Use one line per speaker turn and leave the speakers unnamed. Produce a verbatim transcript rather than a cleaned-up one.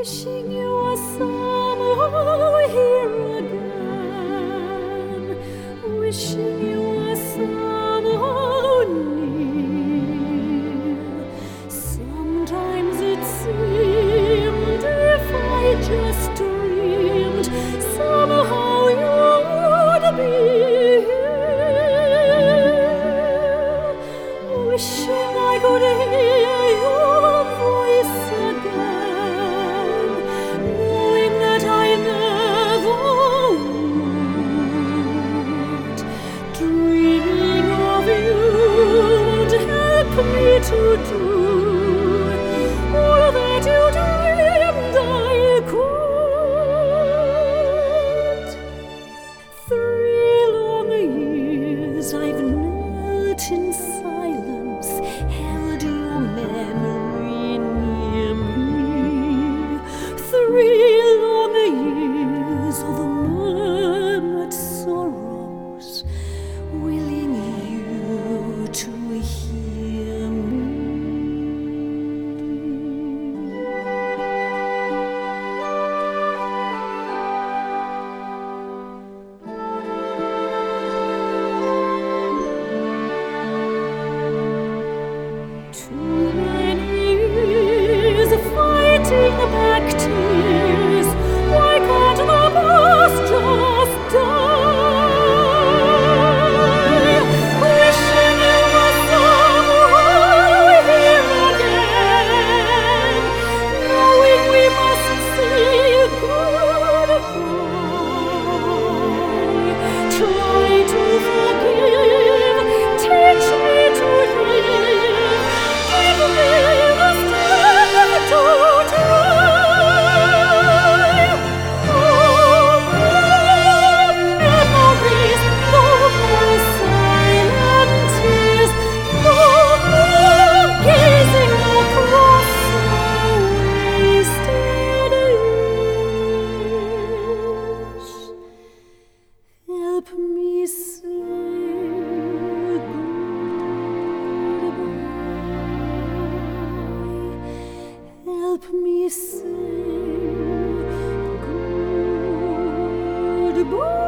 Wishing you were somehow here again, wishing you were somehow near. Sometimes it seemed if I just dreamed, somehow you would be here. Wishing I could hear your voice again, knowing that I never would. Dreaming of you would help me to do all that you dreamed I could. Three long years I've knelt in silence, held your memory near me. Three long years of murmured sorrows, willing you to hear me. Too many years fighting back tears. Why can't the past just die? Wishing you were somewhere here again, knowing we must say goodbye. Try to forgive, teach me to live, give me the strength to try. No more memories, no more silent tears, no more gazing across wasted years. Help me say goodbye. Help me say goodbye.